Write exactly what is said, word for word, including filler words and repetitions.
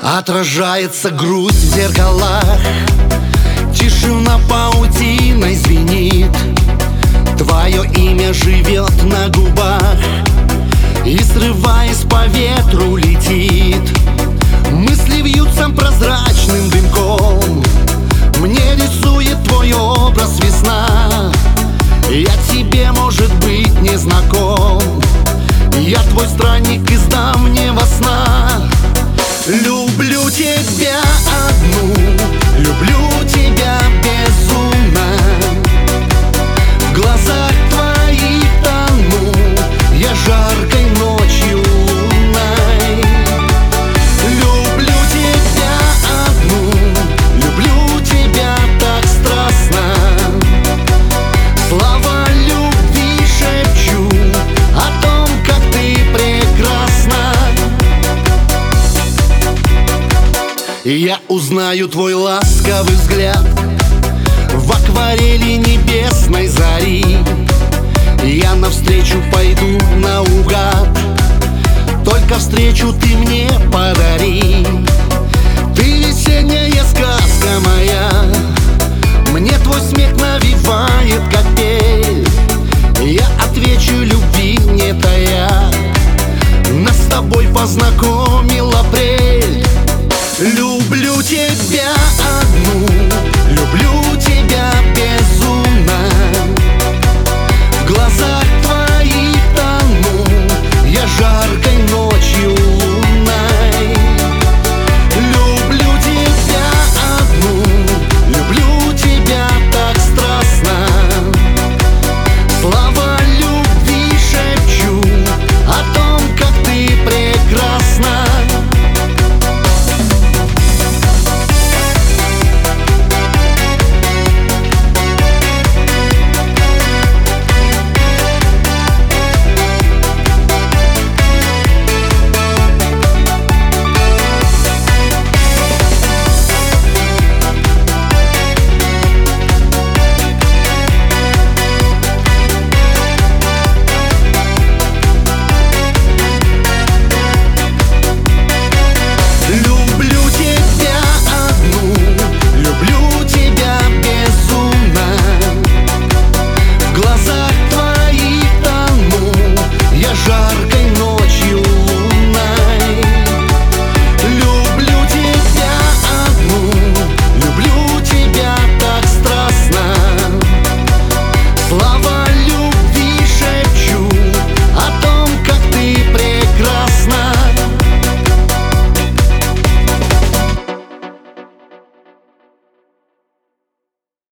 Отражается грусть в зеркалах, тишина паутиной звенит. Твое имя живет на губах и, срываясь по ветру, летит. Мысли вьются прозрачным дымком, мне рисует твой образ весна. Я тебе, может быть, не знаком, я твой странник из давнего сна. Люблю тебя одну, люблю тебя безумно. В глазах твоих тону я жаркой ночью лунной. Люблю тебя одну, люблю тебя так страстно. Слова любви шепчу о том, как ты прекрасна. Я узнаю твой ласковый взгляд в акварели небесной зари. Я навстречу пойду наугад, только встречу ты мне подари. Ты весенняя сказка моя, мне твой смех навевает, как пель. Я отвечу любви не тая, нас с тобой познакомил апрель. Люблю тебя одну,